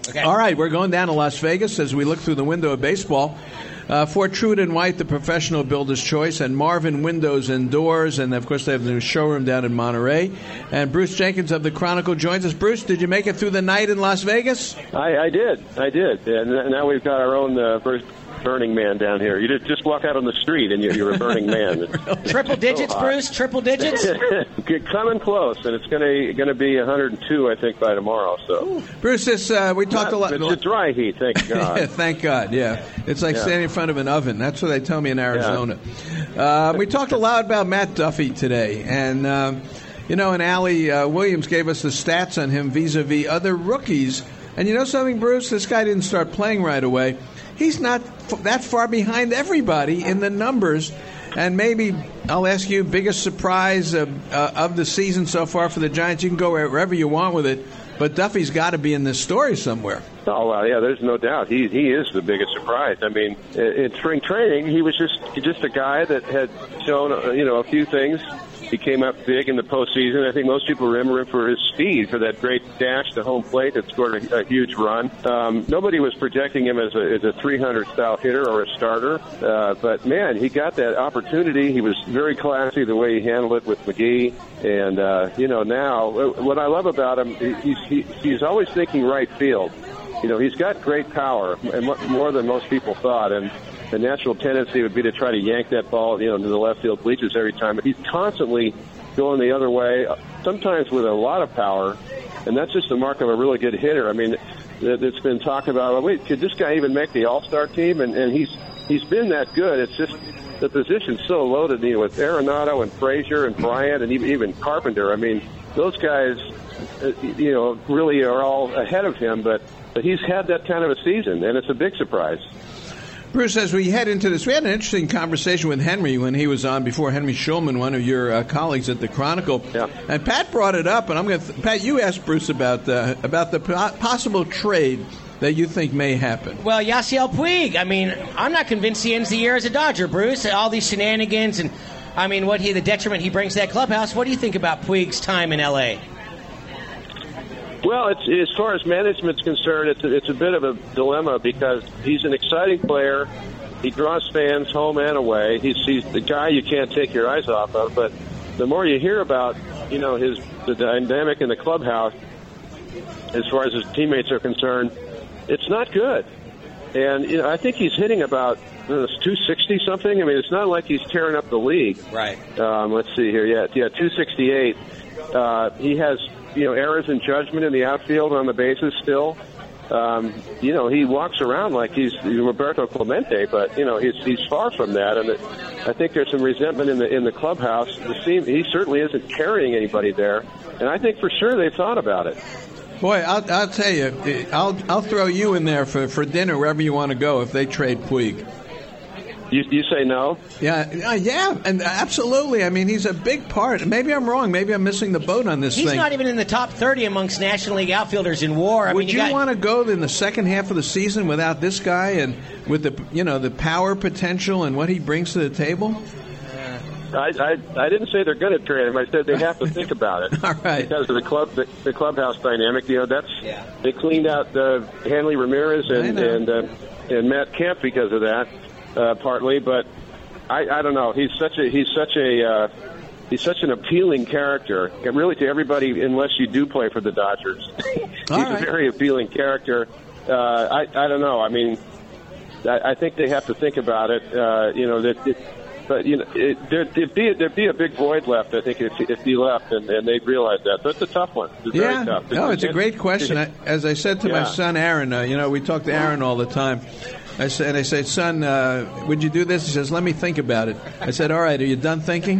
Okay. All right, we're going down to Las Vegas as we look through the window of baseball. Fort Truett & White, the professional builder's choice, and Marvin Windows and Doors, and of course they have the new showroom down in Monterey. And Bruce Jenkins of the Chronicle joins us. Bruce, did you make it through the night in Las Vegas? I did. And now we've got our own first Burning Man down here. You just walk out on the street and you're a Burning Man. Triple digits, so Bruce? Triple digits? Coming close, and it's going to be 102, I think, by tomorrow. So, Bruce, we talked a lot. It's a dry heat, thank God. Yeah, thank God. Yeah, it's like standing in front of an oven. That's what they tell me in Arizona. Yeah. We talked a lot about Matt Duffy today, and and Allie Williams gave us the stats on him vis-a-vis other rookies. And you know something, Bruce? This guy didn't start playing right away. He's not that far behind everybody in the numbers. And maybe I'll ask you, biggest surprise of the season so far for the Giants. You can go wherever you want with it, but Duffy's got to be in this story somewhere. Oh, well, yeah, there's no doubt. He is the biggest surprise. I mean, in spring training, he was just a guy that had shown, a few things. He came up big in the postseason. I think most people remember him for his speed, for that great dash to home plate that scored a huge run. Nobody was projecting him as a 300-style hitter or a starter. But, man, he got that opportunity. He was very classy the way he handled it with McGee. And, now what I love about him, he's always thinking right field. He's got great power, and more than most people thought. And the natural tendency would be to try to yank that ball, to the left field bleachers every time. But he's constantly going the other way, sometimes with a lot of power, and that's just the mark of a really good hitter. I mean, it's been talked about, could this guy even make the All-Star team? And he's been that good. It's just the position's so loaded, with Arenado and Frazier and Bryant and even Carpenter. I mean, those guys, really are all ahead of him, but he's had that kind of a season, and it's a big surprise. Bruce, as we head into this, we had an interesting conversation with Henry when he was on before, Henry Schulman, one of your colleagues at the Chronicle. Yeah. And Pat brought it up, and Pat, you asked Bruce about the possible trade that you think may happen. Well, Yasiel Puig. I mean, I'm not convinced he ends the year as a Dodger, Bruce. All these shenanigans and, the detriment he brings to that clubhouse. What do you think about Puig's time in L.A.? Well, as far as management's concerned, it's a bit of a dilemma because he's an exciting player. He draws fans home and away. He's the guy you can't take your eyes off of. But the more you hear about, the dynamic in the clubhouse, as far as his teammates are concerned, it's not good. And I think he's hitting about 260 something. I mean, it's not like he's tearing up the league. Right. Let's see here. Yeah, 268. He has errors in judgment in the outfield on the bases still. He walks around like he's Roberto Clemente, but he's far from that. And I think there's some resentment in the clubhouse. He certainly isn't carrying anybody there, and I think for sure they've thought about it. Boy, I'll tell you, I'll throw you in there for dinner wherever you want to go if they trade Puig. You say no? Yeah, and absolutely. I mean, he's a big part. Maybe I'm wrong. Maybe I'm missing the boat on this thing. He's not even in the top 30 amongst National League outfilders in WAR. Would you want to go in the second half of the season without this guy and with the power potential and what he brings to the table? I didn't say they're going to trade him. I said they have to think about it. All right. Because of the clubhouse dynamic. They cleaned out Hanley Ramirez and Matt Kemp because of that. Partly, but I don't know. He's such an appealing character, really, to everybody, unless you do play for the Dodgers. He's a very appealing character. I don't know. I mean, I think they have to think about it. There'd be a big void left, I think, if he left, and they'd realize that. So it's a tough one. It's very tough. No, it's a great question. As I said to my son Aaron, we talk to Aaron all the time. I say, son, would you do this? He says, let me think about it. I said, all right, are you done thinking?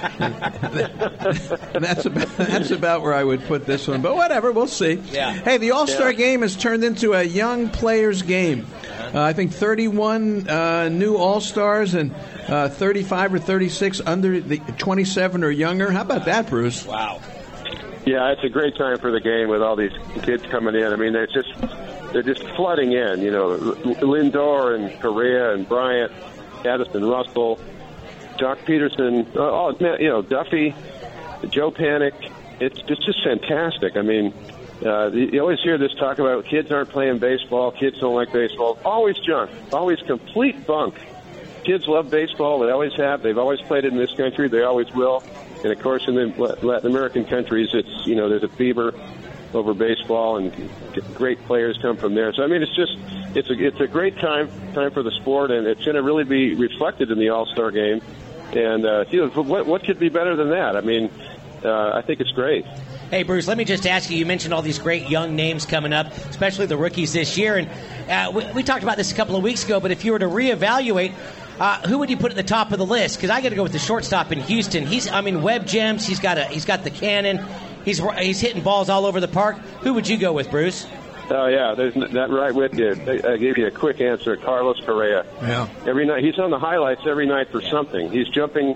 That's about where I would put this one. But whatever, we'll see. Yeah. Hey, the All-Star game has turned into a young players game. I think 31 new All-Stars and 35 or 36 under the 27 or younger. How about that, Bruce? Wow. Yeah, it's a great time for the game with all these kids coming in. I mean, they're just flooding in. Lindor and Correa and Bryant, Addison Russell, Jock Peterson, Duffy, Joe Panik. It's just fantastic. I mean, You always hear this talk about kids aren't playing baseball, kids don't like baseball. Always junk, always complete bunk. Kids love baseball. They always have. They've always played it in this country. They always will. And, of course, in the Latin American countries, it's, there's a fever over baseball, and great players come from there. So, I mean, it's a great time for the sport, and it's going to really be reflected in the All-Star game. And, what could be better than that? I mean, I think it's great. Hey, Bruce, let me just ask you, you mentioned all these great young names coming up, especially the rookies this year. And we talked about this a couple of weeks ago, but if you were to reevaluate, who would you put at the top of the list? Because I got to go with the shortstop in Houston. Web gems. He's got the cannon. He's hitting balls all over the park. Who would you go with, Bruce? Oh, yeah, there's that right with you. I gave you a quick answer. Carlos Correa. Yeah. Every night he's on the highlights every night for something. He's jumping,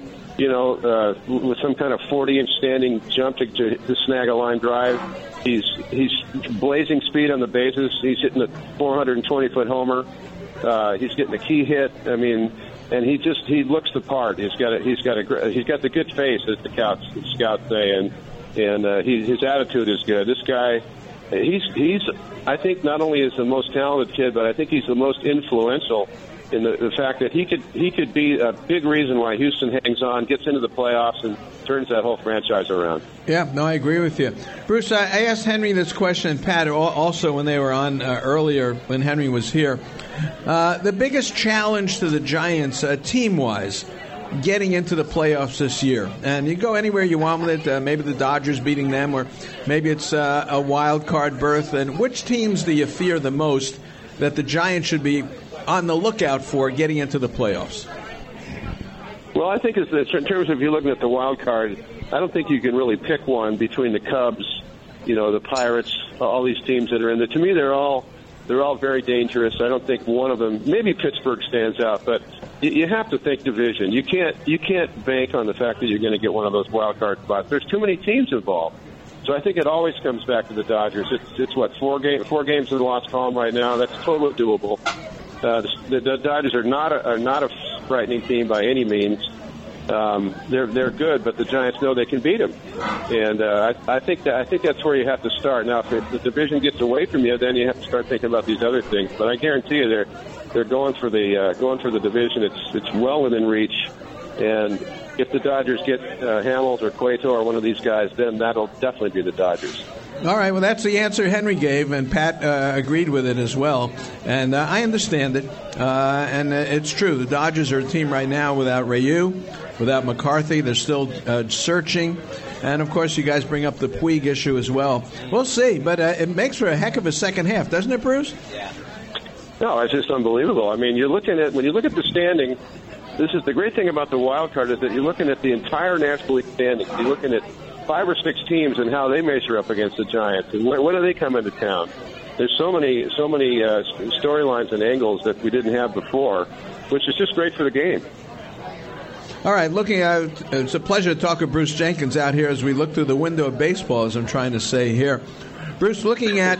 with some kind of 40-inch standing jump to snag a line drive. He's blazing speed on the bases. He's hitting a 420-foot homer. He's getting a key hit. I mean, and he looks the part. He's got the good face, as the scouts say, and his attitude is good. This guy, he's I think not only is the most talented kid, but I think he's the most influential in the fact that he could be a big reason why Houston hangs on, gets into the playoffs, and turns that whole franchise around. Yeah, no, I agree with you. Bruce, I asked Henry this question, and Pat also when they were on earlier, when Henry was here. The biggest challenge to the Giants, team-wise, getting into the playoffs this year. And you go anywhere you want with it, maybe the Dodgers beating them, or maybe it's a wild card berth. And which teams do you fear the most that the Giants should be on the lookout for getting into the playoffs? Well, I think in terms of you looking at the wild card, I don't think you can really pick one between the Cubs, the Pirates, all these teams that are in there. To me, they're all very dangerous. I don't think one of them, maybe Pittsburgh stands out, but you have to think division. You can't bank on the fact that you're going to get one of those wild card spots. There's too many teams involved. So I think it always comes back to the Dodgers. It's what, four games in the loss column right now. That's totally doable. The Dodgers are not a frightening team by any means. They're good, but the Giants know they can beat them, and I think that's where you have to start. Now, if the division gets away from you, then you have to start thinking about these other things. But I guarantee you, they're going for the division. It's well within reach, and if the Dodgers get Hamels or Cueto or one of these guys, then that'll definitely be the Dodgers. All right, well, that's the answer Henry gave, and Pat agreed with it as well. And I understand it, and it's true. The Dodgers are a team right now without Ryu, without McCarthy. They're still searching. And, of course, you guys bring up the Puig issue as well. We'll see, but it makes for a heck of a second half, doesn't it, Bruce? Yeah. No, it's just unbelievable. I mean, when you look at the standing, this is the great thing about the wild card is that you're looking at the entire National League standings. You're looking at 5 or 6 teams and how they measure up against the Giants, and when do they come into town? There's so many storylines and angles that we didn't have before, which is just great for the game. All right, looking at it's a pleasure to talk with Bruce Jenkins out here as we look through the window of baseball, as I'm trying to say here. Bruce, looking at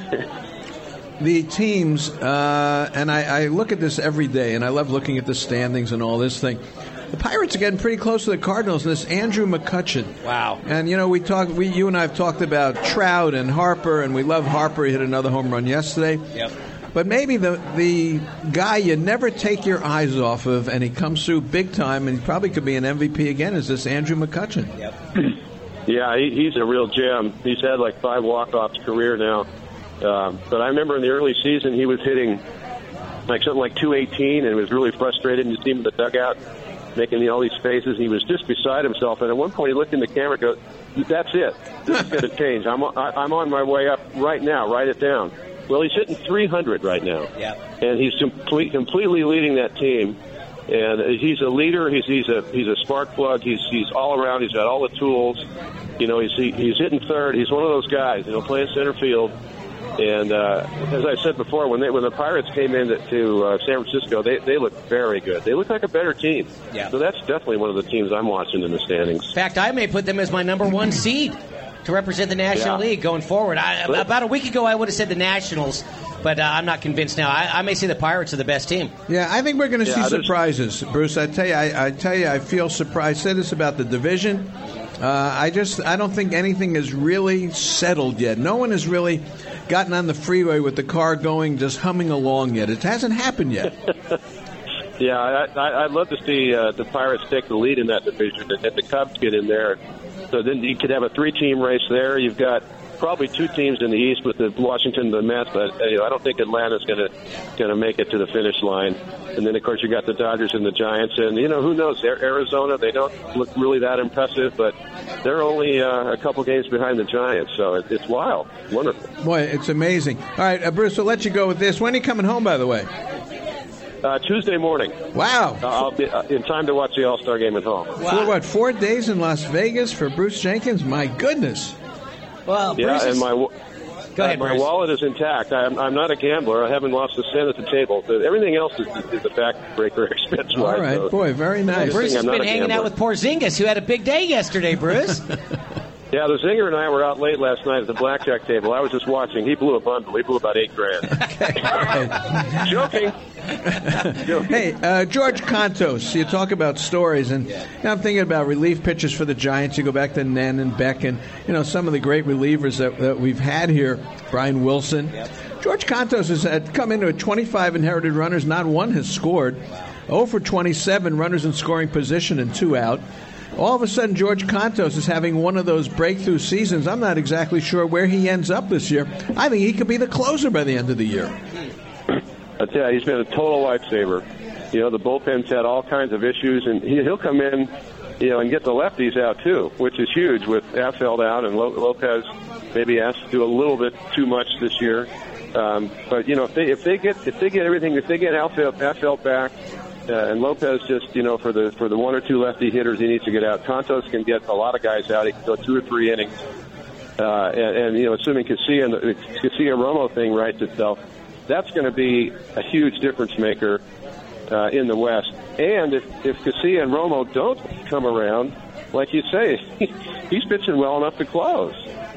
the teams, and I look at this every day, and I love looking at the standings and all this thing. The Pirates are getting pretty close to the Cardinals, and this Andrew McCutchen. Wow. And, you and I have talked about Trout and Harper, and we love Harper. He hit another home run yesterday. Yep. But maybe the guy you never take your eyes off of, and he comes through big time, and he probably could be an MVP again, is this Andrew McCutchen. Yep. Yeah, he's a real gem. He's had like 5 walk-offs career now. But I remember in the early season he was hitting something like 218 and was really frustrated, and you see him in the dugout making all these faces. He was just beside himself, and at one point he looked in the camera and goes, "That's it. This is going to change. I'm on my way up right now. Write it down." Well, he's hitting 300 right now, and he's completely leading that team. And he's a leader. He's a spark plug. He's all around. He's got all the tools. He's hitting third. He's one of those guys. Playing center field. And as I said before, when the Pirates came in to San Francisco, they looked very good. They look like a better team. Yeah. So that's definitely one of the teams I'm watching in the standings. In fact, I may put them as my number 1 seed to represent the National League going forward. About a week ago, I would have said the Nationals, but I'm not convinced now. I may say the Pirates are the best team. Yeah, I think we're going to see surprises, Bruce. I tell you, I feel surprised. I say this about the division. I don't think anything is really settled yet. No one has really gotten on the freeway with the car going, just humming along yet. It hasn't happened yet. Yeah, I'd love to see the Pirates take the lead in that division and the Cubs get in there. So then you could have a 3-team race there. You've got probably 2 teams in the East with the Washington and the Mets, but I don't think Atlanta's going to make it to the finish line. And then, of course, you got the Dodgers and the Giants. And, who knows? Arizona, they don't look really that impressive, but they're only a couple games behind the Giants. So it's wild. Wonderful. Boy, it's amazing. All right, Bruce, I'll let you go with this. When are you coming home, by the way? Tuesday morning. Wow. I'll be in time to watch the All-Star game at home. Wow. For 4 days in Las Vegas for Bruce Jenkins? My goodness. Well, yeah, Bruce and Go ahead, my Bruce. wallet is intact. I'm not a gambler. I haven't lost a cent at the table. But everything else is a backbreaker expense-wise. All right, so boy, very nice. Bruce has been hanging out with Porzingis, who had a big day yesterday, Bruce. Yeah, the Zinger and I were out late last night at the blackjack table. I was just watching. He blew a bundle. He blew about $8,000. Joking. Hey, George Contos, you talk about stories, and now I'm thinking about relief pitchers for the Giants. You go back to Nen and Beck and, some of the great relievers that we've had here, Brian Wilson. Yep. George Contos has come into 25 inherited runners. Not one has scored. 0 for 27 runners in scoring position and 2 out. All of a sudden, George Contos is having one of those breakthrough seasons. I'm not exactly sure where he ends up this year. I think he could be the closer by the end of the year. I tell you, he's been a total lifesaver. The bullpen's had all kinds of issues, and he'll come in, and get the lefties out too, which is huge with Affeldt out and Lopez maybe asked to do a little bit too much this year. But if they get everything, if they get Affeldt back. And Lopez just, for the 1 or 2 lefty hitters he needs to get out. Contos can get a lot of guys out. He can go 2 or 3 innings. And assuming Casilla and the Casilla-Romo thing writes itself, that's going to be a huge difference maker in the West. And if Casilla and Romo don't come around, like you say, he's pitching well enough to close.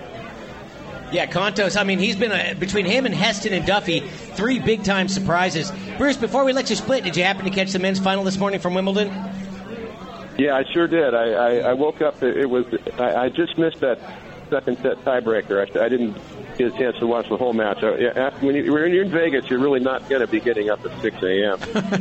Yeah, Contos, he's been between him and Heston and Duffy, 3 big-time surprises. Bruce, before we let you split, did you happen to catch the men's final this morning from Wimbledon? Yeah, I sure did. I woke up, I just missed that second set tiebreaker. I didn't get a chance to watch the whole match. When you're in Vegas, you're really not going to be getting up at 6 a.m.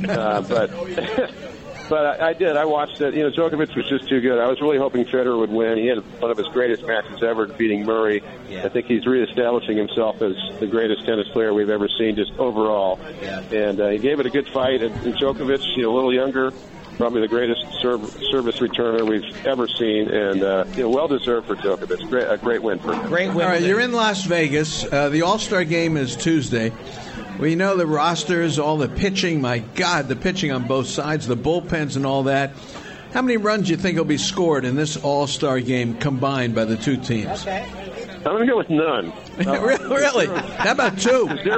But I did. I watched it. Djokovic was just too good. I was really hoping Federer would win. He had one of his greatest matches ever, defeating Murray. Yeah. I think he's reestablishing himself as the greatest tennis player we've ever seen, just overall. Yeah. And he gave it a good fight. And Djokovic, a little younger, probably the greatest service returner we've ever seen, and well deserved for Djokovic. A great win for him. Great win. All right, you're in Las Vegas. The All-Star game is Tuesday. We know the rosters, all the pitching. My God, the pitching on both sides, the bullpens and all that. How many runs do you think will be scored in this All-Star game combined by the 2 teams? Okay. I'm going to go with none. Really? How about 2? A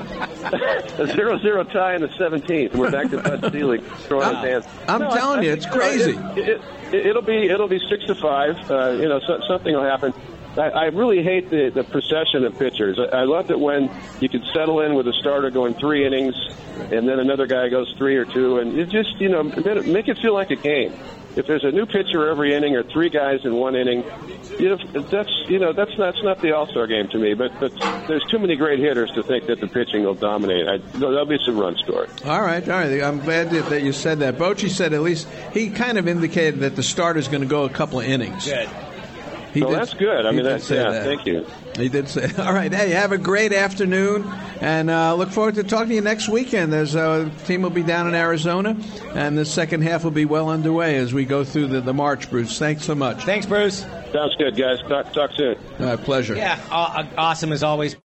0-0 tie in the 17th. We're back to Bud Selig throwing his hands. I'm telling you, it's crazy. It'll be 6-5. Something will happen. I really hate the procession of pitchers. I loved it when you could settle in with a starter going 3 innings, and then another guy goes 3 or 2, and it just make it feel like a game. If there's a new pitcher every inning or 3 guys in 1 inning, that's not the All-Star game to me. But there's too many great hitters to think that the pitching will dominate. There'll be some run scored. All right. I'm glad that you said that. Bochy said at least he kind of indicated that the starter's going to go a couple of innings. Good. That's good. Thank you. He did say. All right. Hey, have a great afternoon, and look forward to talking to you next weekend. There's a team will be down in Arizona, and the second half will be well underway as we go through the March. Bruce, thanks so much. Thanks, Bruce. Sounds good, guys. Talk soon. Pleasure. Yeah, awesome as always.